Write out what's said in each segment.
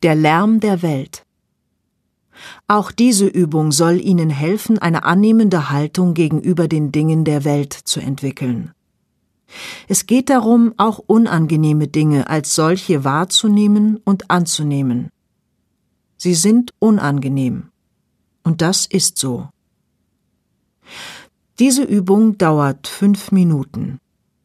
Der Lärm der Welt. Auch diese Übung soll Ihnen helfen, eine annehmende Haltung gegenüber den Dingen der Welt zu entwickeln. Es geht darum, auch unangenehme Dinge als solche wahrzunehmen und anzunehmen. Sie sind unangenehm. Und das ist so. Diese Übung dauert 5 Minuten.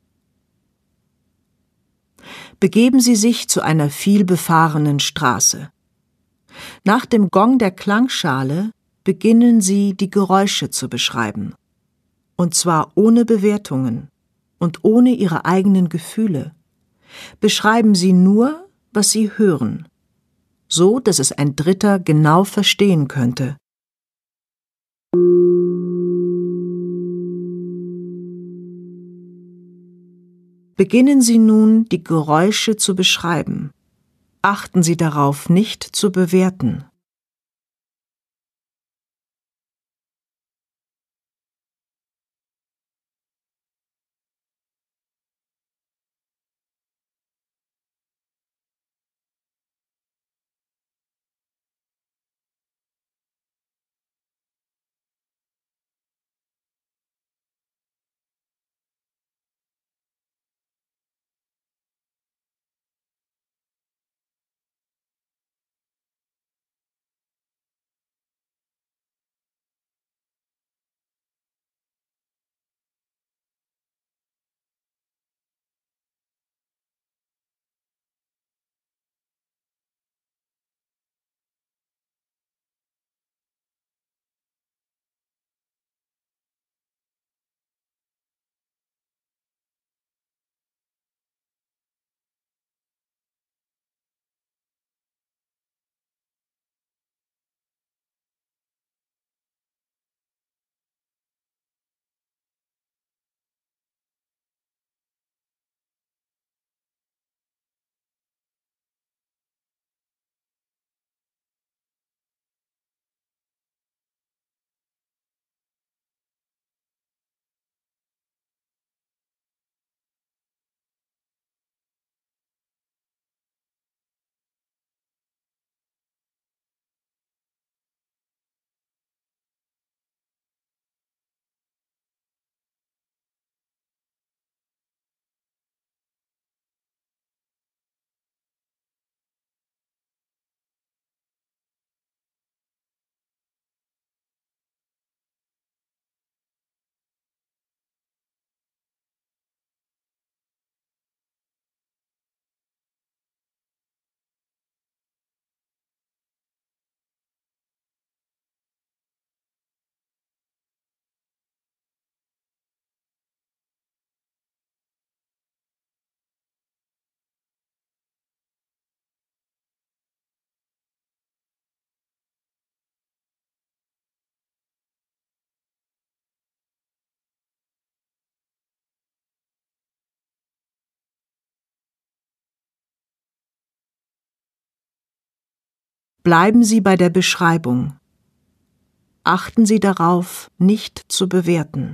Begeben Sie sich zu einer vielbefahrenen Straße. Nach dem Gong der Klangschale beginnen Sie, die Geräusche zu beschreiben. Und zwar ohne Bewertungen und ohne Ihre eigenen Gefühle. Beschreiben Sie nur, was Sie hören, so dass es ein Dritter genau verstehen könnte. Beginnen Sie nun, die Geräusche zu beschreiben. Achten Sie darauf, nicht zu bewerten. Bleiben Sie bei der Beschreibung. Achten Sie darauf, nicht zu bewerten.